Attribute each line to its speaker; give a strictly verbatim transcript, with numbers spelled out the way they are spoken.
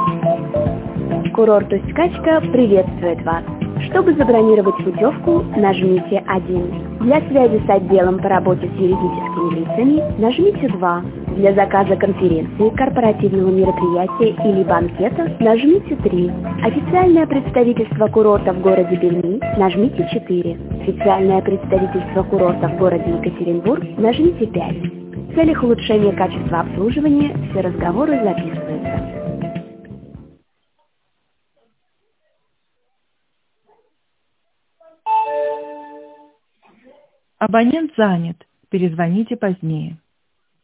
Speaker 1: Курорт Усть-Качка приветствует вас. Чтобы забронировать путевку, нажмите один. Для связи с отделом по работе с юридическими лицами нажмите два. Для заказа конференции, корпоративного мероприятия или банкета нажмите три. Официальное представительство курорта в городе Перми нажмите четыре. Официальное представительство курорта в городе Екатеринбург нажмите пять. В целях улучшения качества обслуживания все разговоры записываются.
Speaker 2: Абонент занят. Перезвоните позднее.